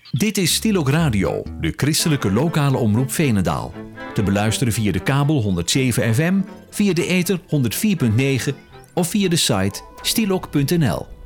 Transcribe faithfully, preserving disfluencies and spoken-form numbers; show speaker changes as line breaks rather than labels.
Dit is Stilok Radio, de christelijke lokale omroep Veenendaal. Te beluisteren via de kabel honderd zeven F M, via de ether honderd vier komma negen of via de site stilok punt n l.